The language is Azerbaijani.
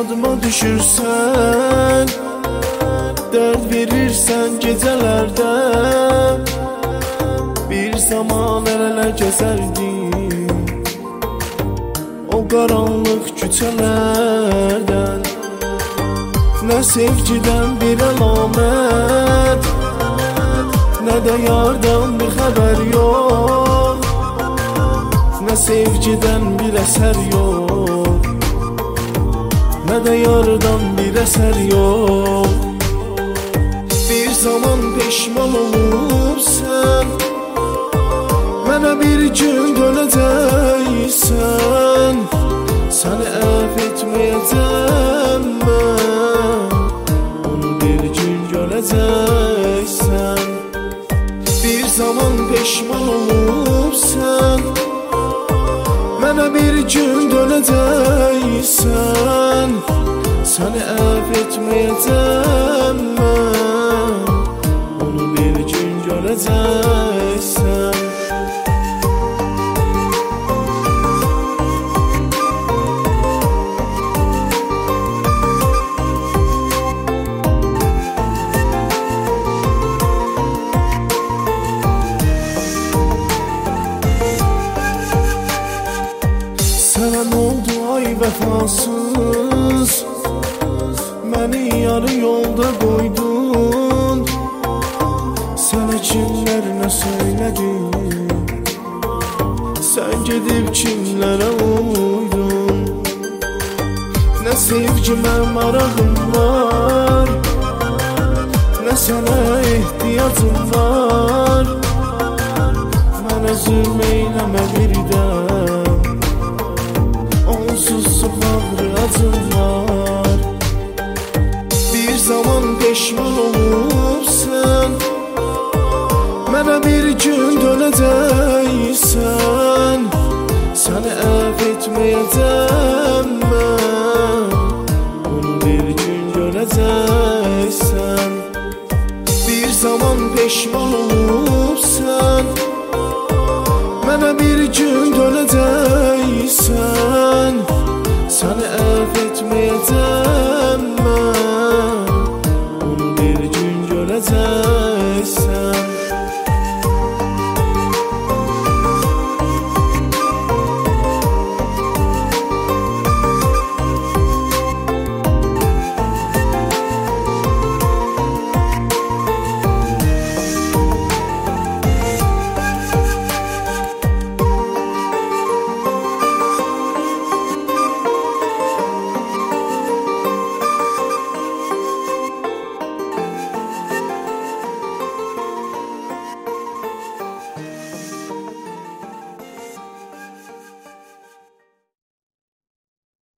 yadıma düşürsən, dərd verirsən gecələrdə. Bir zaman əl-ələ gəzərdik o qaranlıq küçələrdən. Nə sevgidən bir əlamət, nə də yardan bir xəbər yox. Nə sevgidən bir əsər yox, nə də yardan bir əsər yox. Bir zaman peşman olubsən, mənə bir gün dönəcəksən. Səni əf etməyəcəm mən, onu bir gün görəcəksən. Bir zaman peşman olubsən, mənə bir gün dönəcəksən. Səni əf etməyəcəm mən, onu bir gün görəcəksən. Sənə nə oldu ay vəfasız, məni yarı yolda qoydun. Sənə kimlər nə söylədi, sən gedib kimlərə uydun. Nə sevgimə marağım var, nə sənə ehtiyacım var. Mənə zülm eyləmə birdən, onsuz bağrı acım var. Bir zaman peşman olubsən, mənə bir gün dönəcəksən. Səni əf etməyəcəm mən, onu bir gün görəcəksən. Bir zaman peşman olubsən, mənə bir gün dönəcəksən. Səni əf etməyəcəm